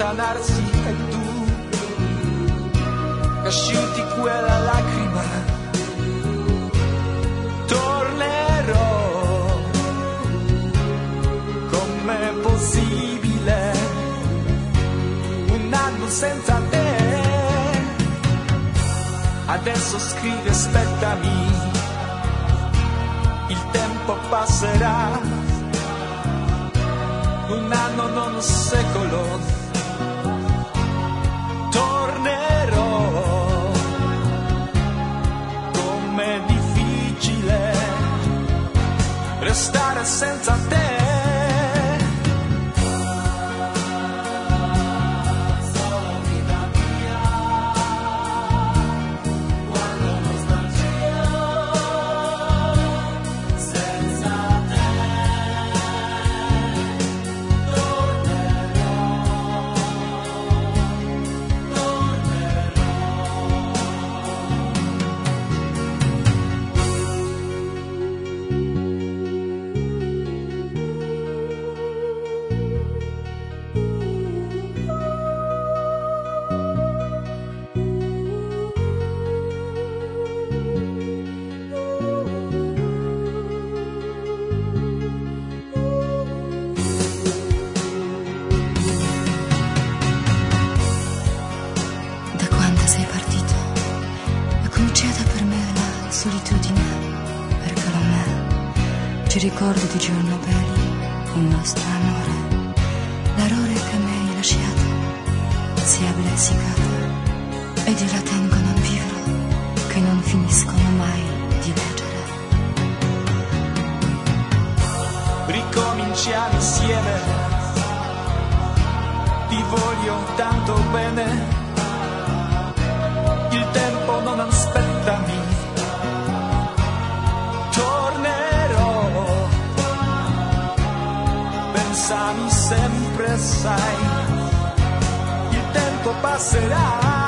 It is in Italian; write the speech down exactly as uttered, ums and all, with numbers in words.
allontanarsi e tu asciuti quella lacrima. Tornerò, com'è possibile un anno senza te? Adesso scrivi, aspettami, il tempo passerà, un anno non un secolo. Tornerò, com'è difficile restare senza te. Sei partito, è cominciata per me la solitudine, perché a me ci ricordo di giorno belli, un nostro amore, l'errore che mi hai lasciato si è blessicato ed io la tengo in un libro che non finiscono mai di leggere. Ricominciamo insieme, ti voglio tanto bene. Il tempo non aspettami, tornerò, pensami sempre, sai, il tempo passerà.